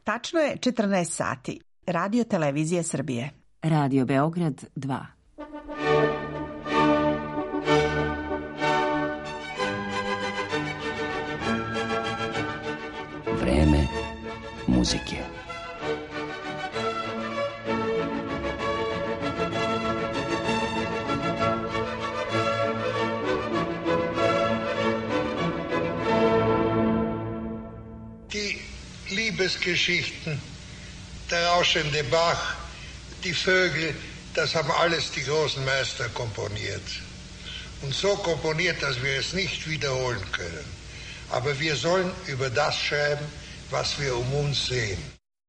Tačno je 14 sati. Radio Televizije Srbije. Radio Beograd 2. Vreme muzike. Liebesgeschichten, der rauschende Bach, die Vögel, das haben alles die großen Meister komponiert. Und so komponiert, dass wir es nicht wiederholen können. Aber wir sollen über das schreiben, was wir um uns sehen.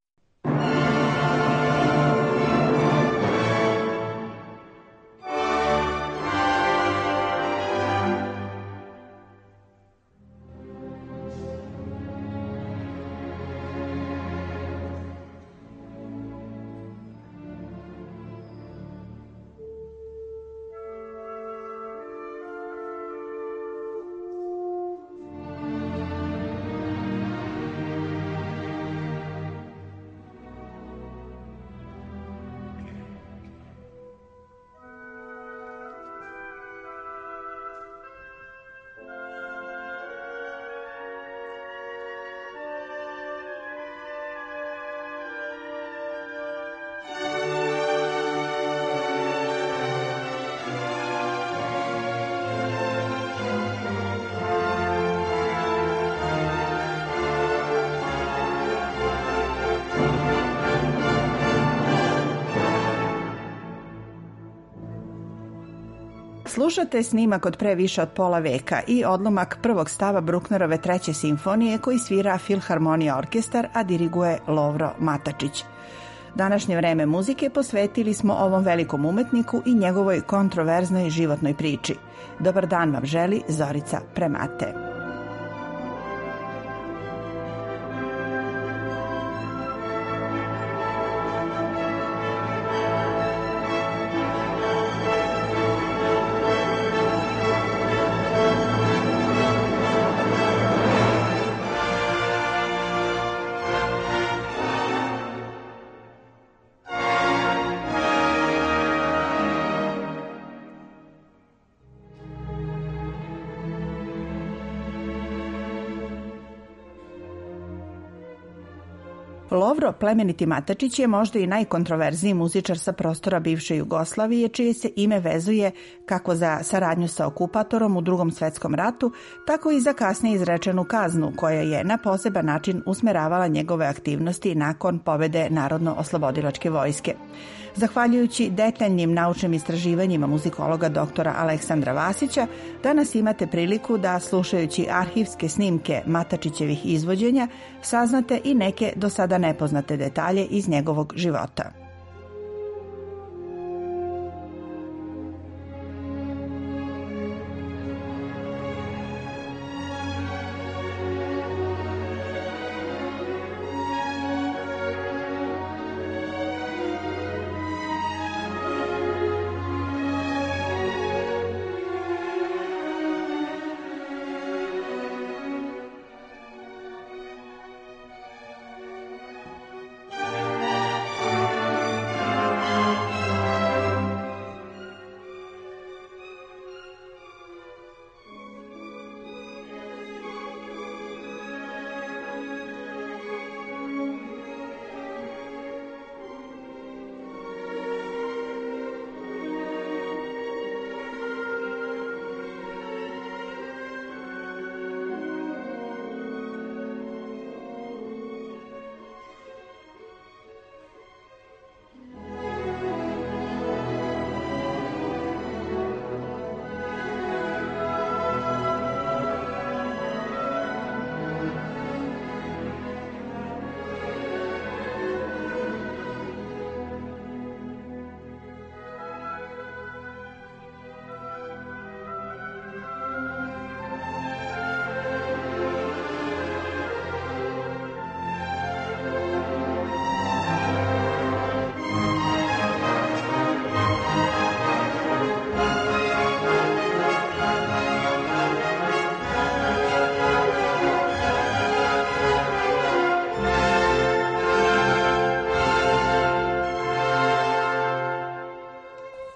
Slušate snimak od pre više od pola veka i odlomak prvog stava Brucknerove treće simfonije koji svira Filharmonija orkestar, a diriguje Lovro Matačić. Današnje vreme muzike posvetili smo ovom velikom umetniku i njegovoj kontroverznoj životnoj priči. Dobar dan vam želi Zorica Premate. Lovro plemeniti Matačić je možda i najkontroverzniji muzičar sa prostora bivše Jugoslavije, čije se ime vezuje kako za saradnju sa okupatorom u Drugom svetskom ratu, tako i za kasnije izrečenu kaznu koja je na poseban način usmeravala njegove aktivnosti nakon pobede Narodno-oslobodilačke vojske. Zahvaljujući detaljnim naučnim istraživanjima muzikologa doktora Aleksandra Vasića, danas imate priliku da, slušajući arhivske snimke Matačićevih izvođenja, saznate i neke do sada nepoznate detalje iz njegovog života.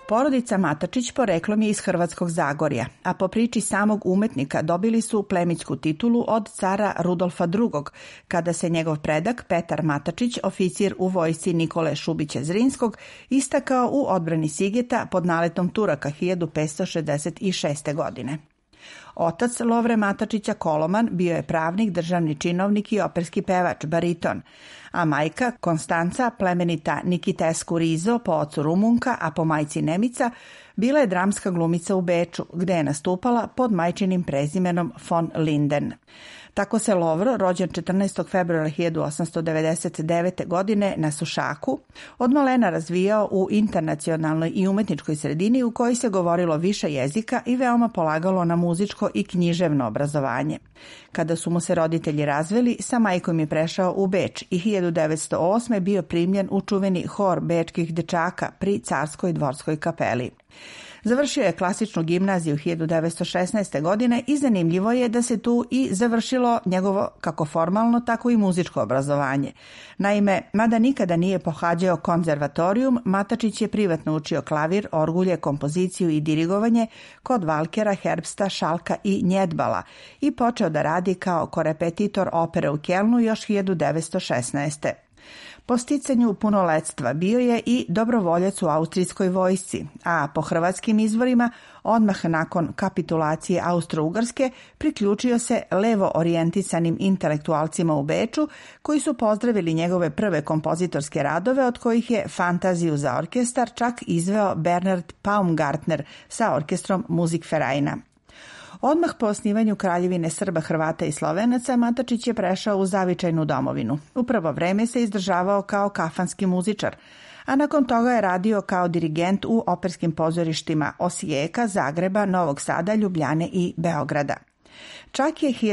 Porodica Matačić poreklom je iz Hrvatskog Zagorja, a po priči samog umetnika dobili su plemitsku titulu od cara Rudolfa II, kada se njegov predak Petar Matačić, oficir u vojsci Nikole Šubića Zrinskog, istakao u odbrani Sigeta pod naletom Turaka 1566. godine. Otac Lovre Matačića Koloman bio je pravnik, državni činovnik i operski pevač, bariton, a majka Konstanca, plemenita Nikitescu Rizo, po ocu Rumunka, a po majci Nemica, bila je dramska glumica u Beču, gde je nastupala pod majčinim prezimenom von Linden. Tako se Lovro, rođen 14. februara 1899. godine na Sušaku, od malena razvijao u internacionalnoj i umetničkoj sredini u kojoj se govorilo više jezika i veoma polagalo na muzičko i književno obrazovanje. Kada su mu se roditelji razveli, sa majkom je prešao u Beč i 1908. bio primljen u čuveni hor bečkih dečaka pri Carskoj dvorskoj kapeli. Završio je klasičnu gimnaziju 1916. godine i zanimljivo je da se tu i završilo njegovo kako formalno, tako i muzičko obrazovanje. Naime, mada nikada nije pohađao konzervatorijum, Matačić je privatno učio klavir, orgulje, kompoziciju i dirigovanje kod Valkera, Herbsta, Šalka i Njedbala i počeo da radi kao korepetitor opere u Kelnu još 1916. Po sticanju punoletstva bio je i dobrovoljac u austrijskoj vojsci, a po hrvatskim izvorima odmah nakon kapitulacije Austro-Ugarske priključio se levo orijentisanim intelektualcima u Beču koji su pozdravili njegove prve kompozitorske radove, od kojih je Fantaziju za orkestar čak izveo Bernard Paumgartner sa orkestrom Musikvereina. Odmah po osnivanju Kraljevine Srba, Hrvata i Slovenaca, Matačić je prešao u zavičajnu domovinu. U prvo vreme se izdržavao kao kafanski muzičar, a nakon toga je radio kao dirigent u operskim pozorištima Osijeka, Zagreba, Novog Sada, Ljubljane i Beograda. Čak je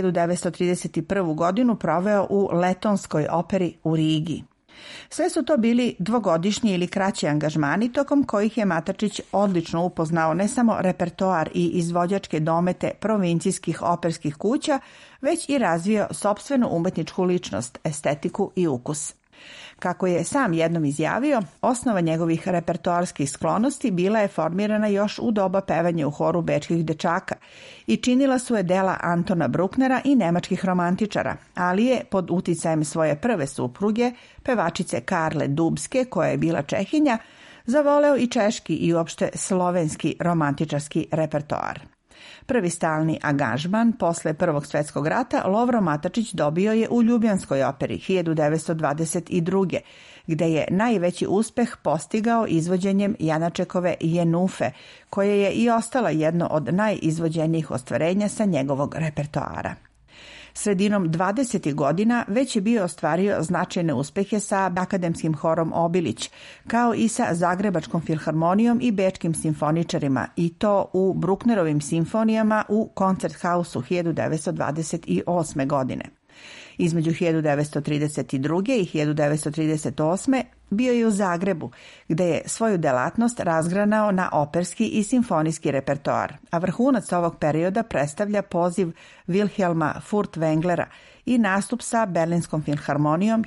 1931. godinu proveo u Letonskoj operi u Rigi. Sve su to bili dvogodišnji ili kraći angažmani tokom kojih je Matačić odlično upoznao ne samo repertoar i izvođačke domete provincijskih operskih kuća, već i razvio sopstvenu umetničku ličnost, estetiku i ukus. Kako je sam jednom izjavio, osnova njegovih repertoarskih sklonosti bila je formirana još u doba pevanja u horu bečkih dečaka i činila su je dela Antona Brucknera i nemačkih romantičara, ali je pod uticajem svoje prve supruge, pevačice Karle Dubske, koja je bila Čehinja, zavoleo i češki i uopšte slovenski romantičarski repertoar. Prvi stalni angažman posle Prvog svjetskog rata Lovro Matačić dobio je u Ljubljanskoj operi 1922. gde je najveći uspeh postigao izvođenjem Janačekove Jenufe, koje je i ostala jedno od najizvođenijih ostvarenja sa njegovog repertoara. Sredinom 20. godina već je bio ostvario značajne uspehe sa akademskim horom Obilić, kao i sa Zagrebačkom filharmonijom i bečkim simfoničarima, i to u Brucknerovim simfonijama u Koncerthausu 1928. godine. Između 1932. i 1938. bio je u Zagrebu, gde je svoju delatnost razgranao na operski i simfonijski repertoar, a vrhunac ovog perioda predstavlja poziv Wilhelma Furtwänglera i nastup sa Berlinskom filharmonijom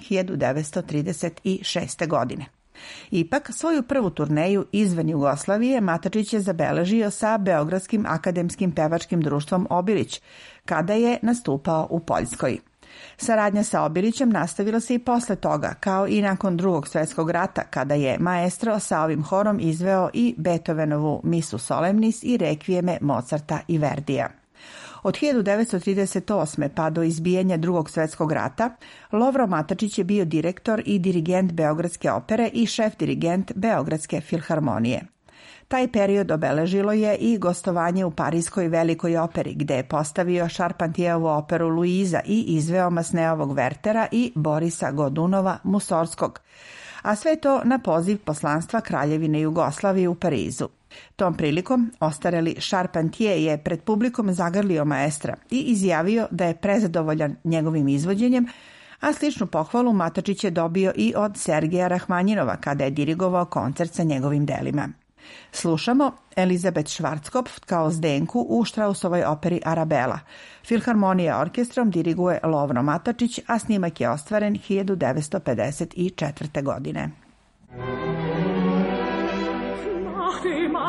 1936. godine. Ipak, svoju prvu turneju izvan Jugoslavije Matačić je zabeležio sa Beogradskim akademskim pevačkim društvom Obilić, kada je nastupao u Poljskoj. Saradnja sa Obilićem nastavila se i posle toga, kao i nakon Drugog svjetskog rata, kada je maestro sa ovim horom izveo i Beethovenovu Misu Solemnis i rekvijeme Mozarta i Verdija. Od 1938. pa do izbijanja Drugog svjetskog rata, Lovro Matačić je bio direktor i dirigent Beogradske opere i šef dirigent Beogradske filharmonije. Taj period obeležilo je i gostovanje u Parijskoj velikoj operi, gde je postavio Charpentierovu operu Luiza i izveo Masneovog Wertera i Borisa Godunova Musorskog, a sve to na poziv poslanstva Kraljevine Jugoslavije u Parizu. Tom prilikom ostareli Charpentier je pred publikom zagrlio maestra i izjavio da je prezadovoljan njegovim izvođenjem, a sličnu pohvalu Matačić je dobio i od Sergeja Rahmanjinova kada je dirigovao koncert sa njegovim delima. Slušamo Elizabeth Schwarzkopf kao Zdenku u Štrausovoj operi Arabela. Filharmonija orkestrom diriguje Lovro Matačić, a snimak je ostvaren 1954. godine.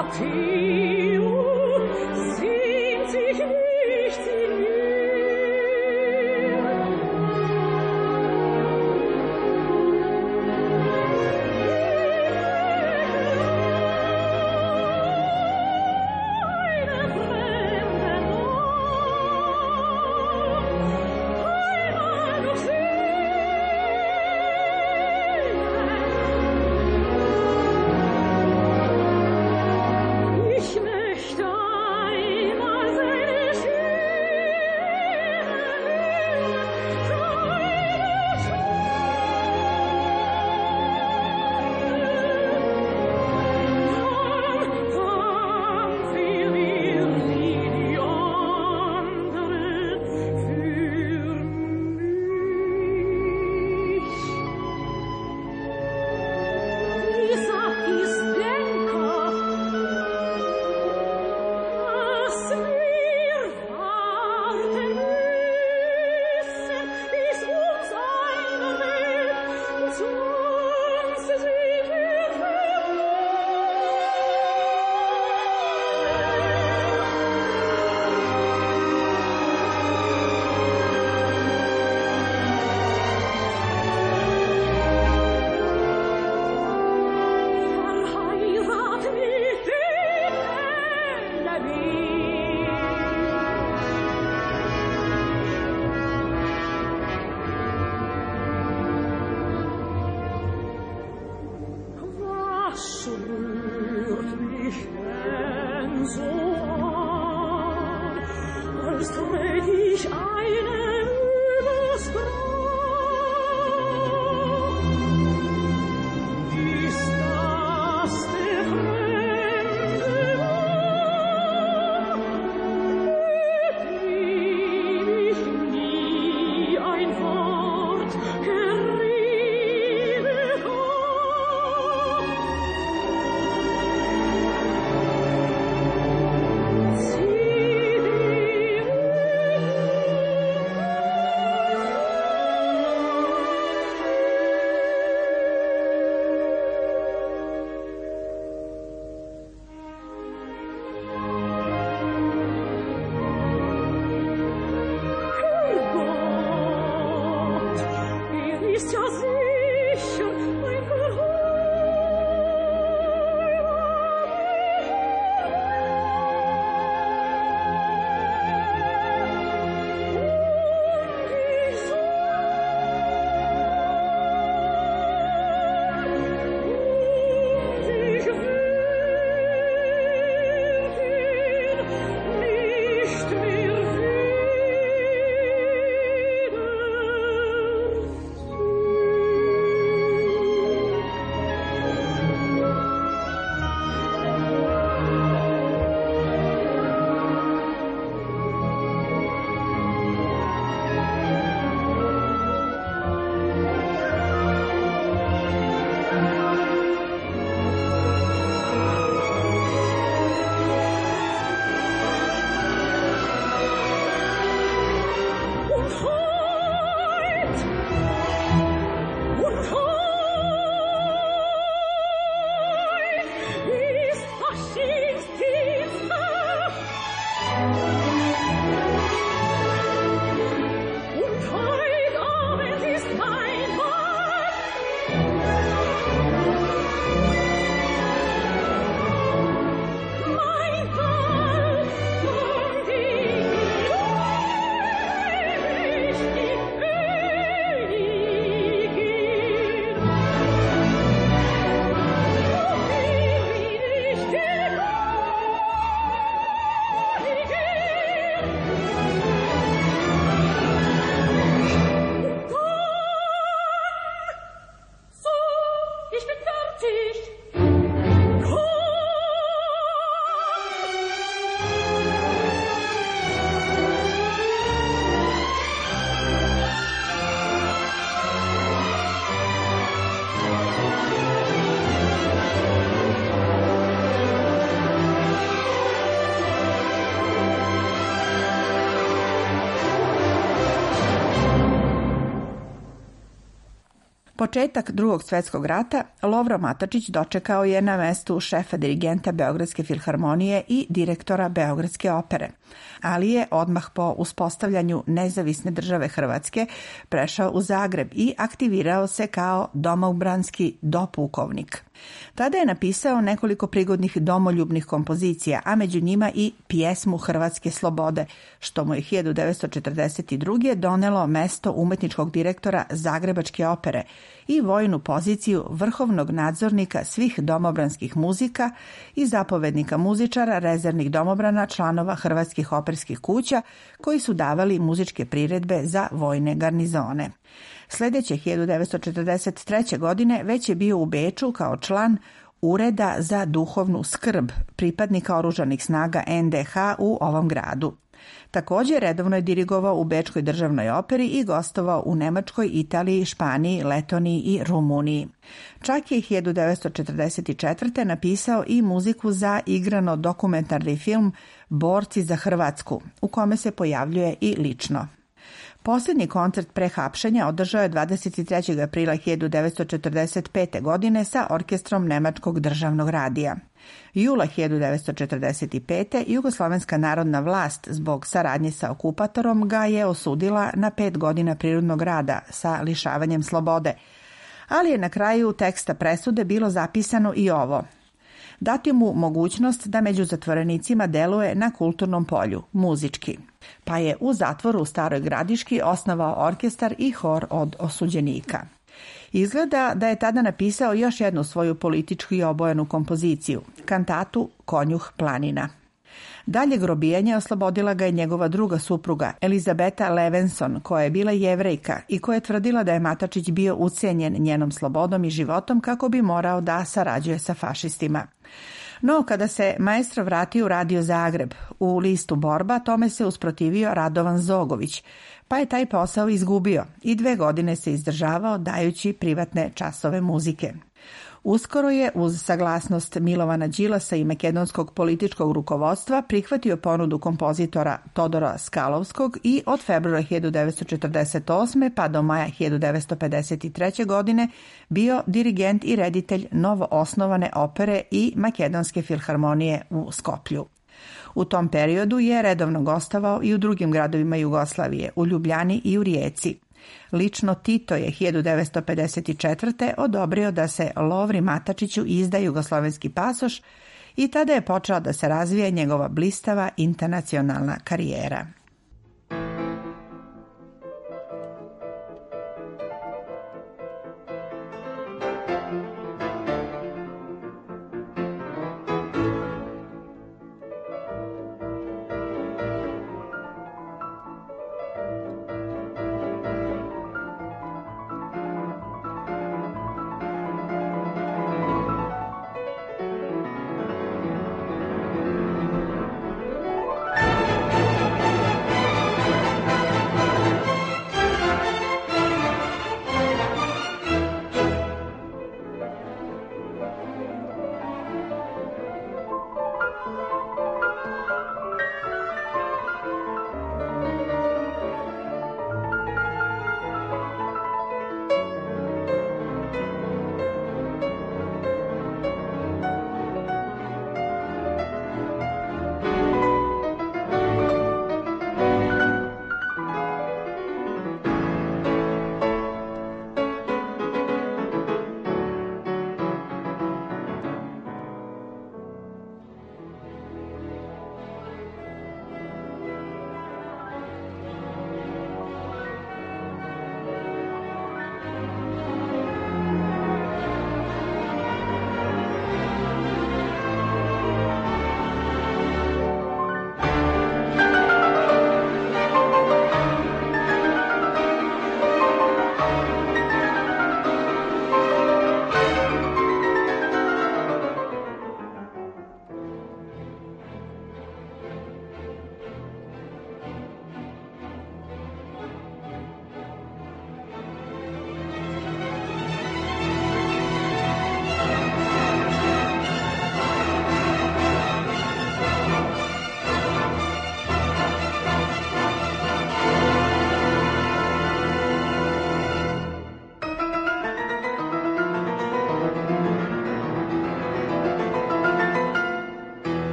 početak Drugog svjetskog rata Lovro Matačić dočekao je na mestu šefa dirigenta Beogradske filharmonije i direktora Beogradske opere, ali je odmah po uspostavljanju nezavisne države Hrvatske prešao u Zagreb i aktivirao se kao domoubranski dopukovnik. Tada je napisao nekoliko prigodnih domoljubnih kompozicija, a među njima i pjesmu Hrvatske slobode, što mu je 1942. donelo mesto umetničkog direktora Zagrebačke opere i vojnu poziciju vrhovnog nadzornika svih domobranskih muzika i zapovednika muzičara rezervnih domobrana članova hrvatskih operskih kuća koji su davali muzičke priredbe za vojne garnizone. Sljedeće 1943. godine već je bio u Beču kao član Ureda za duhovnu skrb pripadnika oružanih snaga NDH u ovom gradu. Također redovno je dirigovao u Bečkoj državnoj operi i gostovao u Nemačkoj, Italiji, Španiji, Letoniji i Rumuniji. Čak je 1944. napisao i muziku za igrano dokumentarni film Borci za Hrvatsku, u kome se pojavljuje i lično. Posljednji koncert pre hapšenja održao je 23. aprila 1945. godine sa orkestrom Nemačkog državnog radija. Jula 1945. Jugoslovenska narodna vlast zbog saradnje sa okupatorom ga je osudila na 5 godina prinudnog rada sa lišavanjem slobode, ali je na kraju teksta presude bilo zapisano i ovo: dati mu mogućnost da među zatvorenicima deluje na kulturnom polju, muzički. Pa je u zatvoru u Staroj Gradiški osnovao orkestar i hor od osuđenika. Izgleda da je tada napisao još jednu svoju politički obojenu kompoziciju, kantatu Konjuh planina. Dalje grobijanje oslobodila ga je njegova druga supruga, Elizabeta Levenson, koja je bila Jevrejka i koja je tvrdila da je Matačić bio ucijenjen njenom slobodom i životom kako bi morao da sarađuje sa fašistima. No, kada se maestro vratio u Radio Zagreb u listu Borba, tome se usprotivio Radovan Zogović, pa je taj posao izgubio i 2 godine se izdržavao dajući privatne časove muzike. Uskoro je, uz saglasnost Milovana Đilasa i makedonskog političkog rukovodstva, prihvatio ponudu kompozitora Todora Skalovskog i od februara 1948. pa do maja 1953. godine bio dirigent i reditelj novo osnovane opere i Makedonske filharmonije u Skoplju. U tom periodu je redovno gostovao i u drugim gradovima Jugoslavije, u Ljubljani i u Rijeci. Lično Tito je 1954. odobrio da se Lovri Matačiću izda jugoslovenski pasoš i tada je počela da se razvija njegova blistava internacionalna karijera.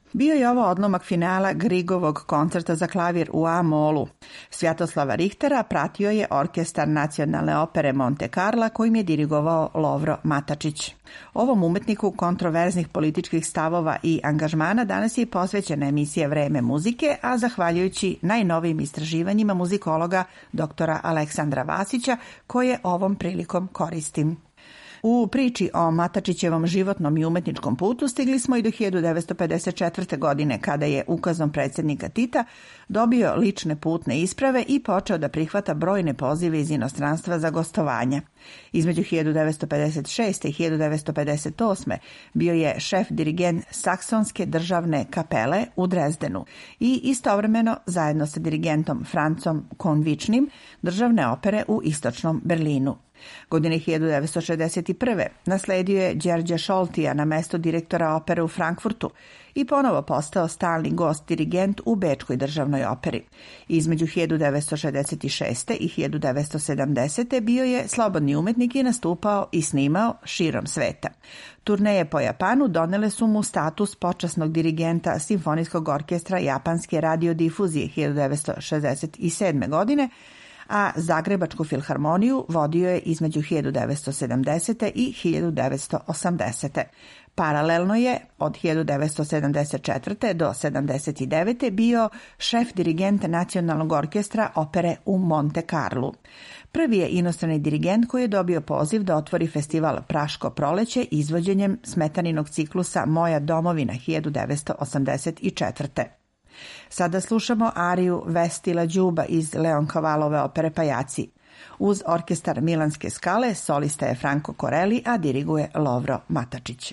Bio je ovo odlomak finala Grigovog koncerta za klavir u A-molu. Svjatoslava Richtera pratio je orkestar Nacionalne opere Monte Carla kojim je dirigovao Lovro Matačić. Ovom umetniku kontroverznih političkih stavova i angažmana danas je posvećena emisija Vreme muzike, a zahvaljujući najnovijim istraživanjima muzikologa dr. Aleksandra Vasića, koje ovom prilikom koristim. U priči o Matačićevom životnom i umetničkom putu stigli smo i do 1954. godine, kada je ukazom predsjednika Tita dobio lične putne isprave i počeo da prihvata brojne pozive iz inostranstva za gostovanja. Između 1956. i 1958. bio je šef dirigent Saksonske državne kapele u Drezdenu i istovremeno zajedno sa dirigentom Francom Konvičnim državne opere u istočnom Berlinu. Godine 1961. nasledio je Đerđa Šoltija na mesto direktora opere u Frankfurtu i ponovo postao stalni gost dirigent u Bečkoj državnoj operi. Između 1966. i 1970. bio je slobodni umetnik i nastupao i snimao širom sveta. Turneje po Japanu donele su mu status počasnog dirigenta Simfonijskog orkestra Japanske radiodifuzije 1967. godine, a Zagrebačku filharmoniju vodio je između 1970. i 1980. Paralelno je od 1974. do 1979. bio šef dirigent Nacionalnog orkestra opere u Monte Carlu. Prvi je inostrani dirigent koji je dobio poziv da otvori festival Praško proleće izvođenjem Smetaninog ciklusa Moja domovina 1984. Sada slušamo ariju Vestila Đuba iz Leoncavalove opere Pajaci. Uz orkestar Milanske skale solista je Franco Corelli, a diriguje Lovro Matačić.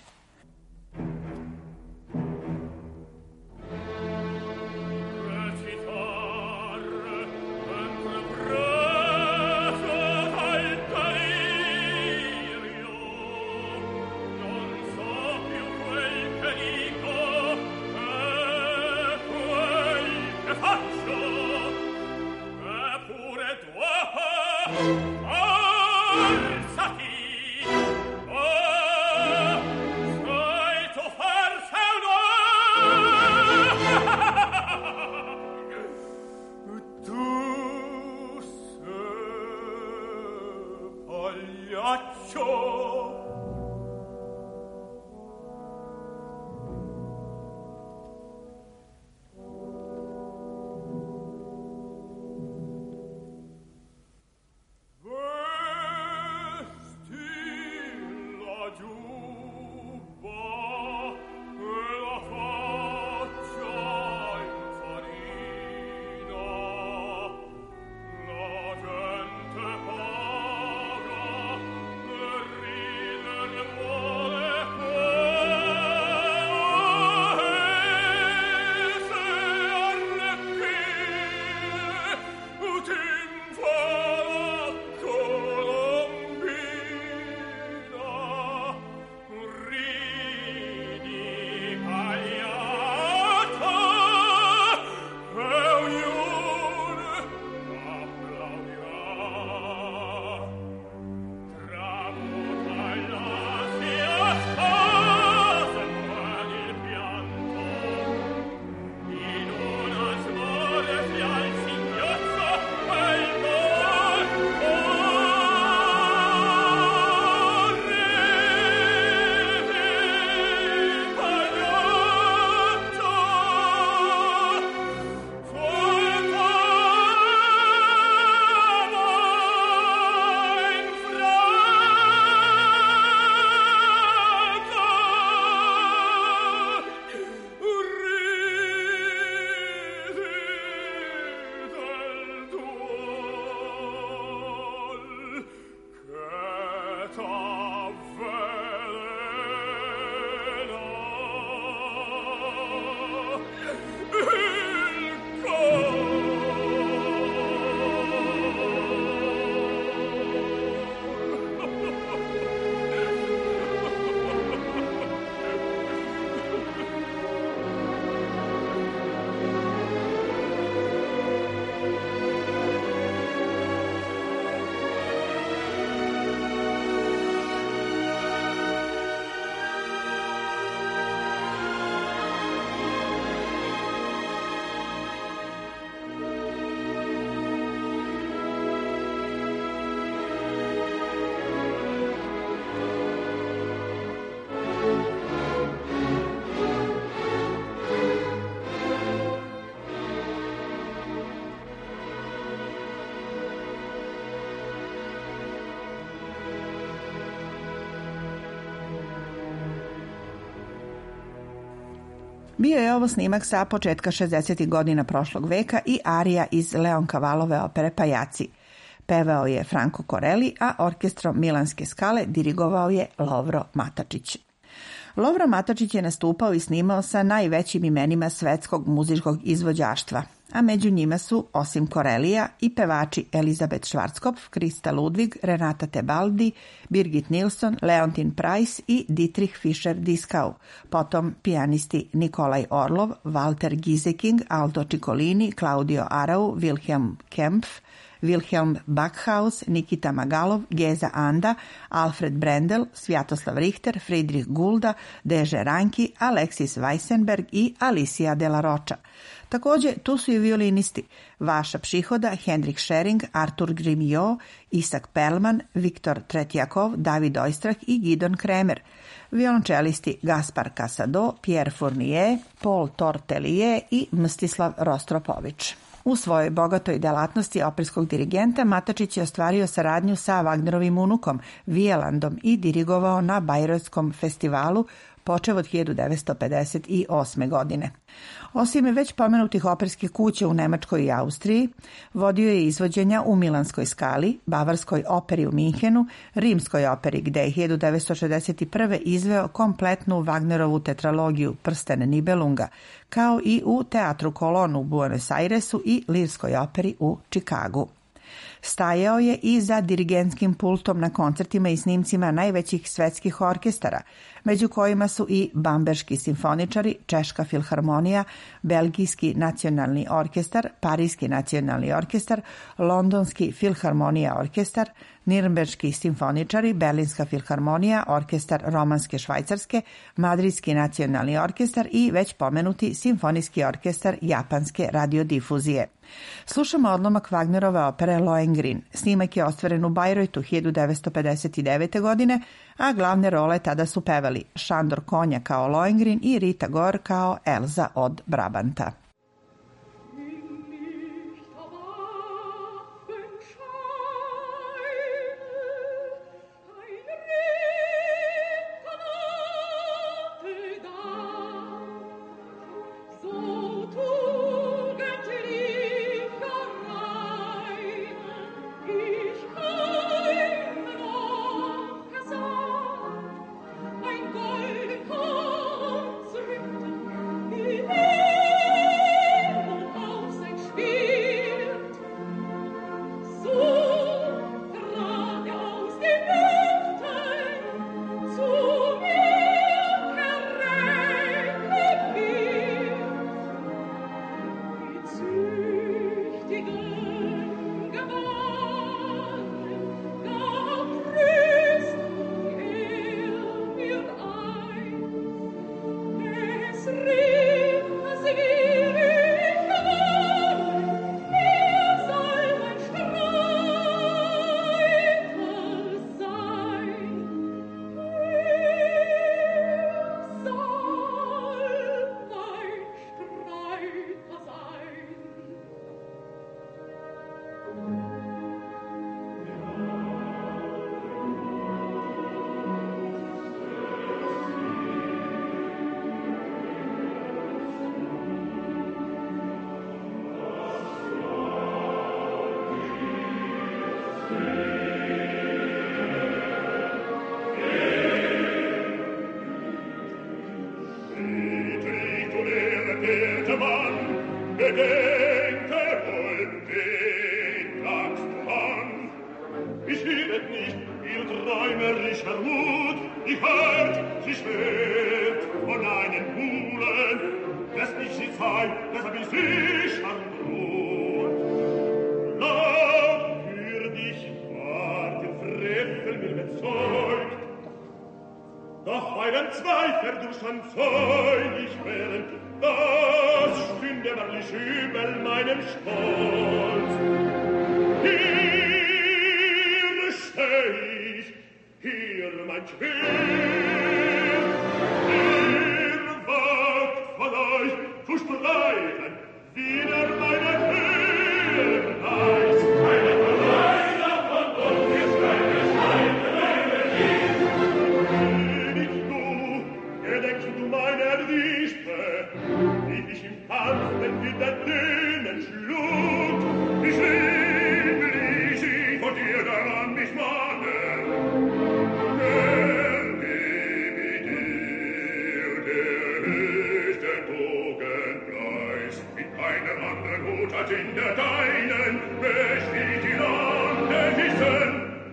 Bio je ovo snimak sa početka 60. godina prošlog veka i arija iz Leoncavalove opere Pajaci. Pevao je Franco Corelli, a orkestrom Milanske Skale dirigovao je Lovro Matačić. Lovro Matačić je nastupao i snimao sa najvećim imenima svetskog muzičkog izvođaštva, a među njima su, osim Corellija, i pevači Elizabeth Schwarzkopf, Krista Ludwig, Renata Tebaldi, Birgit Nilsson, Leontin Price i Dietrich Fischer-Dieskau, potom pijanisti Nikolaj Orlov, Walter Gieseking, Aldo Ciccolini, Claudio Arau, Wilhelm Kempf, Wilhelm Backhaus, Nikita Magalov, Geza Anda, Alfred Brendel, Svjatoslav Richter, Friedrich Gulda, Deže Ranki, Alexis Weissenberg i Alicia de la Rocha. Također tu su i violinisti Vaša Pšihoda, Hendrik Schering, Artur Grimio, Isak Perlman, Viktor Tretjakov, David Oistrakh i Gidon Kremer. Violončelisti Gaspar Casado, Pierre Fournier, Paul Tortelier i Mstislav Rostropović. U svojoj bogatoj delatnosti operskog dirigenta Matačić je ostvario saradnju sa Wagnerovim unukom Wielandom i dirigovao na Bajrojskom festivalu počev od 1958. godine. Osim već pomenutih operskih kuća u Nemačkoj i Austriji, vodio je izvođenja u Milanskoj Skali, Bavarskoj operi u Minhenu, Rimskoj operi gde je 1961. izveo kompletnu Wagnerovu tetralogiju Prsten Nibelunga, kao i u Teatru Kolon u Buenos Airesu i Lirskoj operi u Čikagu. Stajao je i za dirigentskim pultom na koncertima i snimcima najvećih svetskih orkestara, među kojima su i Bamberški simfoničari, Češka filharmonija, Belgijski nacionalni orkestar, Parijski nacionalni orkestar, Londonski filharmonija orkestar, Nirnberški simfoničari, Berlinska filharmonija, orkestar Romanske Švajcarske, Madridski nacionalni orkestar i već pomenuti simfonijski orkestar Japanske radiodifuzije. Slušamo odlomak Wagnerove opere Lohengrin. Snimak je ostvaren u Bajrojtu 1959. godine, a glavne role tada su pevali Šandor Konja kao Lohengrin i Rita Gore kao Elza od Brabanta. Doch weil ein Zweifel du schon zeulig wären, das stünde wahrlich übel meinem Stolz. Hier steh ich, hier mein Schwert, ihr wagt von euch zu streiten, wieder meine Höhe reißt. Meine Verleiter von uns, ihr Schweine, gedenkst du meiner Liebe? ich im Kampf den Widerlehnen schlug. Ich lieblich sie von dir daran mich mahnen. Denn gebe dir der höchste Bogenpreis. Mit keinem anderen Hut als in der deinen besteht die Lande wissen.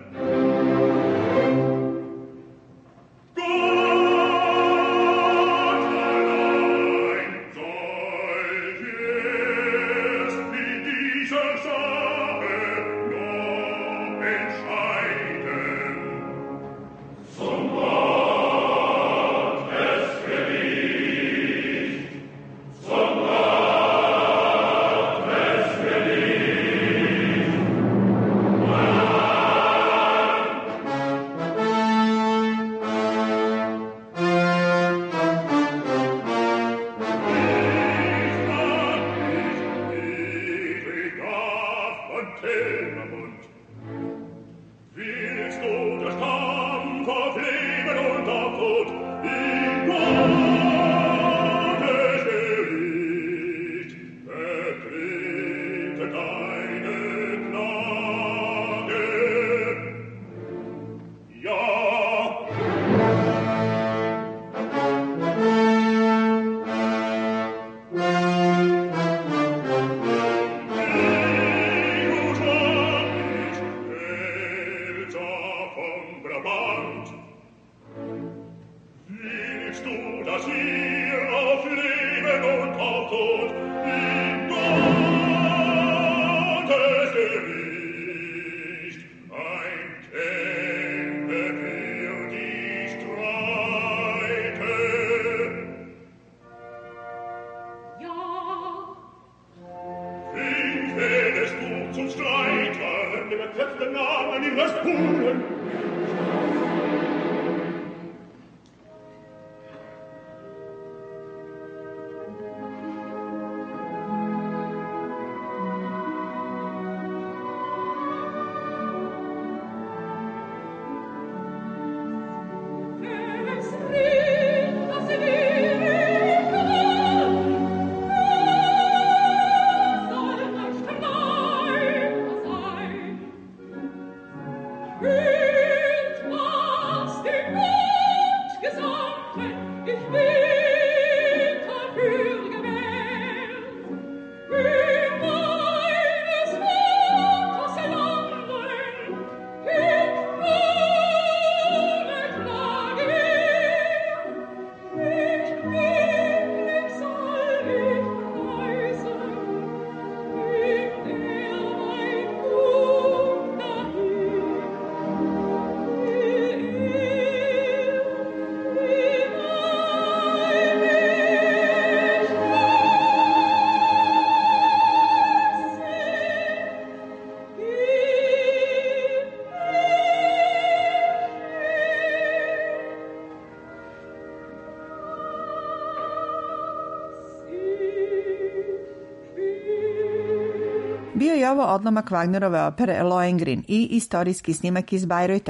Bio je ovo odlomak Wagnerove opere Lohengrin i istorijski snimak iz Bajrojta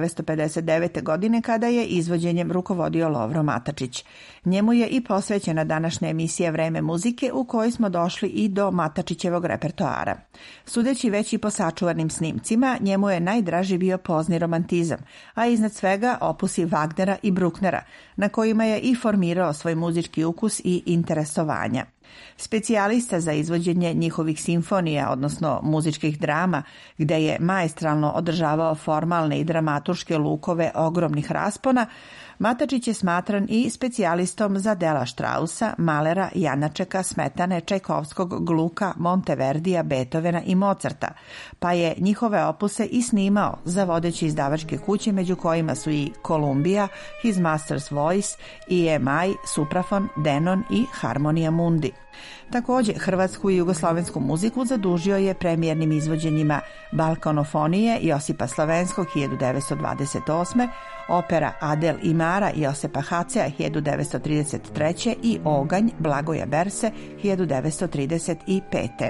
1959. godine kada je izvođenjem rukovodio Lovro Matačić. Njemu je i posvećena današnja emisija Vreme muzike u kojoj smo došli i do Matačićevog repertoara. Sudeći već i po sačuvanim snimcima, njemu je najdraži bio pozni romantizam, a iznad svega opusi Wagnera i Brucknera, na kojima je i formirao svoj muzički ukus i interesovanja. Specijalista za izvođenje njihovih simfonija, odnosno muzičkih drama, gde je maestralno održavao formalne i dramaturške lukove ogromnih raspona, Matačić je smatran i specijalistom za dela Strausa, Mahlera, Janačeka, Smetane, Čajkovskog, Gluka, Monteverdija, Beethovena i Mozarta, pa je njihove opuse i snimao za vodeće izdavačke kuće, među kojima su i Columbia, His Master's Voice, EMI, Suprafon, Denon i Harmonia Mundi. Također, hrvatsku i jugoslovensku muziku zadužio je premijernim izvođenjima Balkanofonije Josipa Slovenskog 1928. opera Adel i Mara Josepa Hacea 1933. i Oganj Blagoja Berse 1935.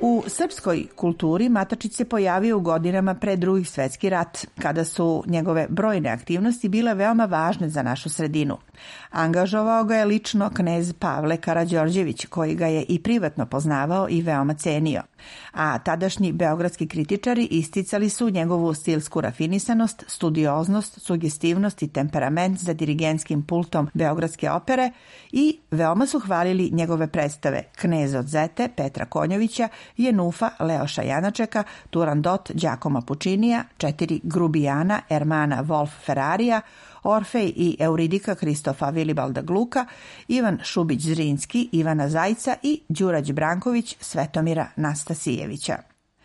U srpskoj kulturi Matačić se pojavio u godinama pre Drugi svetski rat, kada su njegove brojne aktivnosti bile veoma važne za našu sredinu. Angažovao ga je lično knez Pavle Karađorđević, koji ga je i privatno poznavao i veoma cenio. A tadašnji beogradski kritičari isticali su njegovu stilsku rafinisanost, studioznost, sugestivnost i temperament za dirigentskim pultom Beogradske opere i veoma su hvalili njegove predstave Knez od Zete Petra Konjovića, Jenufa Leoša Janačeka, Turandot Đakoma Pučinija, 4 Grubijana Ermana Wolf Ferrarija, Orfej i Euridika Kristofa Vilibalda Gluka, Ivan Šubić-Zrinski, Ivana Zajca i Đurać Branković Svetomira Nastasijevića.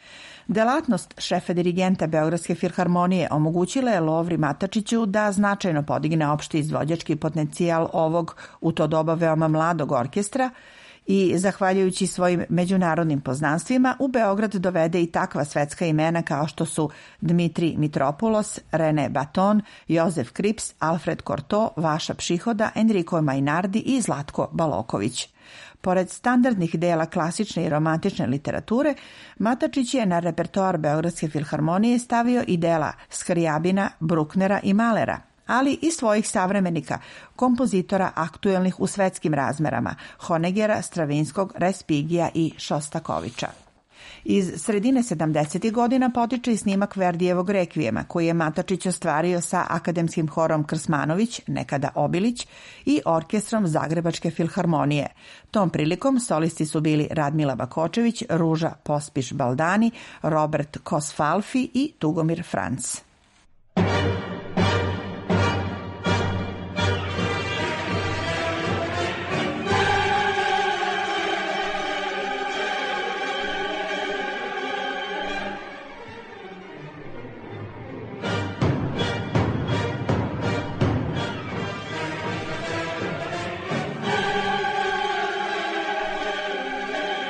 Delatnost šefa dirigenta Beogradske filharmonije omogućila je Lovri Matačiću da značajno podigne opšti izvođački potencijal ovog u to doba veoma mladog orkestra i, zahvaljujući svojim međunarodnim poznanstvima, u Beograd dovede i takva svetska imena kao što su Dmitri Mitropulos, René Baton, Jozef Krips, Alfred Cortot, Vaša Pšihoda, Enrico Mainardi i Zlatko Baloković. Pored standardnih dela klasične i romantične literature, Matačić je na repertoar Beogradske filharmonije stavio i dela Skrjabina, Brucknera i Mahlera, ali i svojih savremenika, kompozitora aktuelnih u svetskim razmerama, Honeggera, Stravinskog, Respigija i Šostakoviča. Iz sredine 70. godina potiče i snimak Verdijevog rekvijema, koji je Matačić ostvario sa akademskim horom Krsmanović, nekada Obilić, i orkestrom Zagrebačke filharmonije. Tom prilikom solisti su bili Radmila Bakočević, Ruža Pospiš-Baldani, Robert Kosfalfi i Tugomir Franc.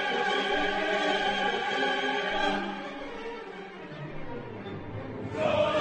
Oh!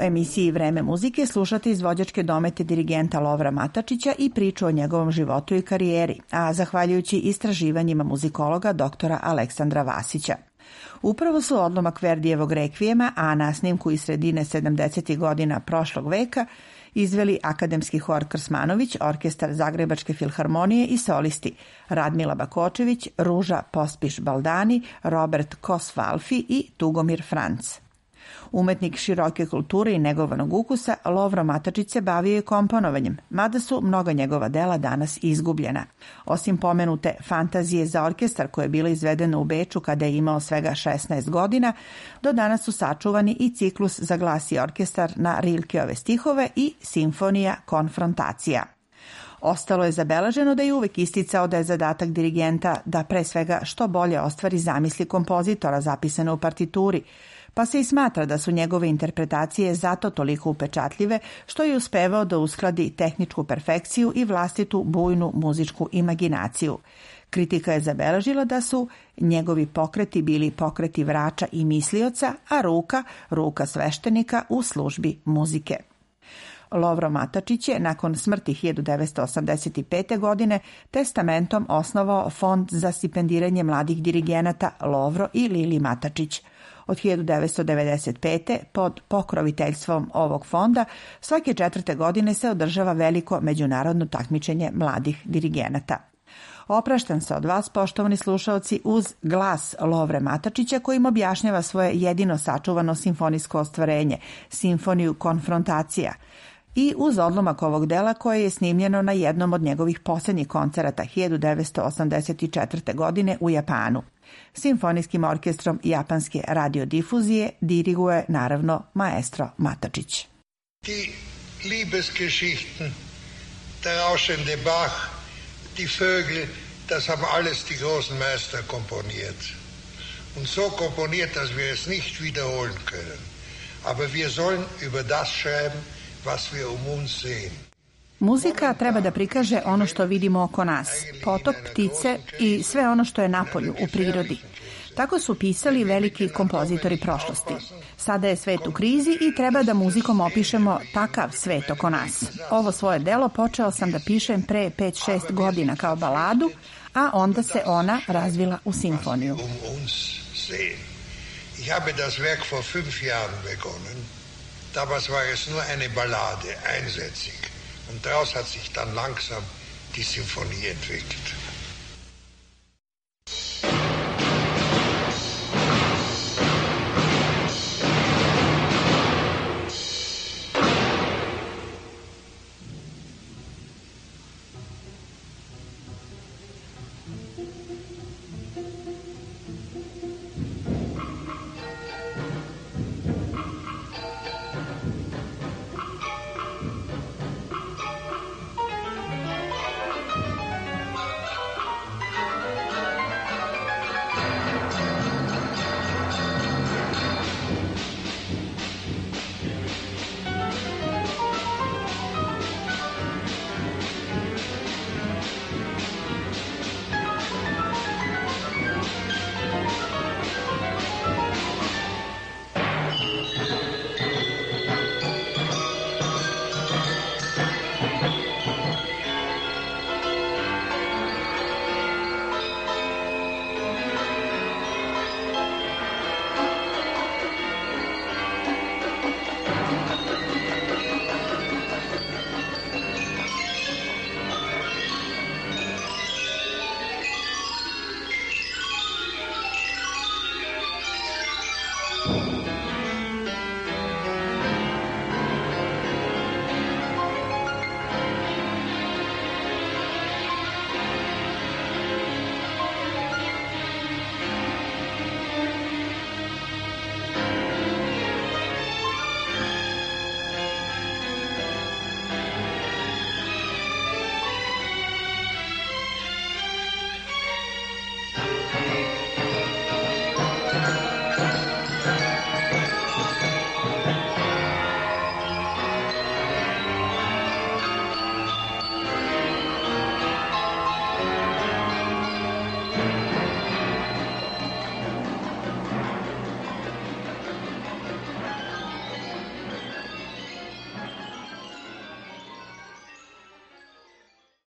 emisiji Vreme muzike slušate izvođačke domete dirigenta Lovra Matačića i priču o njegovom životu i karijeri, a zahvaljujući istraživanjima muzikologa doktora Aleksandra Vasića. Upravo su odlomak Verdijevog rekvijema, a na snimku iz sredine 70. godina prošlog veka izveli Akademski hor Krsmanović, orkestar Zagrebačke filharmonije i solisti Radmila Bakočević, Ruža Pospiš-Baldani, Robert Kosvalfi i Tugomir Franc. Umetnik široke kulture i negovanog ukusa, Lovro Matačić se bavio je komponovanjem, mada su mnoga njegova dela danas izgubljena. Osim pomenute Fantazije za orkestar koje je bila izvedena u Beču kada je imao svega 16 godina, do danas su sačuvani i ciklus za glas i orkestar na Rilkeove stihove i Simfonija Konfrontacija. Ostalo je zabeleženo da je uvek isticao da je zadatak dirigenta da pre svega što bolje ostvari zamisli kompozitora zapisane u partituri, pa se i smatra da su njegove interpretacije zato toliko upečatljive što je uspevao da uskladi tehničku perfekciju i vlastitu bujnu muzičku imaginaciju. Kritika je zabeležila da su njegovi pokreti bili pokreti vrača i mislioca, a ruka sveštenika u službi muzike. Lovro Matačić je nakon smrti 1985. godine testamentom osnovao Fond za stipendiranje mladih dirigenata Lovro i Lili Matačić. Od 1995. pod pokroviteljstvom ovog fonda svake 4. godine se održava veliko međunarodno takmičenje mladih dirigenata. Opraštam se od vas, poštovani slušaoci, uz glas Lovre Matačića kojim objašnjava svoje jedino sačuvano simfonijsko ostvarenje, Simfoniju Konfrontacija, i uz odlomak ovog dela koje je snimljeno na jednom od njegovih posljednjih koncerata 1984. godine u Japanu. Simfonijskim orkestrom japanske radiodifuzije diriguje naravno maestro Matačić. Die Liebesgeschichten, der rauschende Bach, die Vögel, das haben alles die großen Meister komponiert. Und so komponiert, dass wir es nicht wiederholen können. Aber wir sollen über das schreiben, was wir um uns sehen. Muzika treba da prikaže ono što vidimo oko nas, potok, ptice i sve ono što je napolju, u prirodi. Tako su pisali veliki kompozitori prošlosti. Sada je svet u krizi i treba da muzikom opišemo takav svet oko nas. Ovo svoje delo počeo sam da pišem pre 5-6 godina kao baladu, a onda se ona razvila u simfoniju. Ich habe das Werk vor 5 Jahren begonnen. Damals war es nur eine Ballade, einsätzig. Und daraus hat sich dann langsam die Symphonie entwickelt.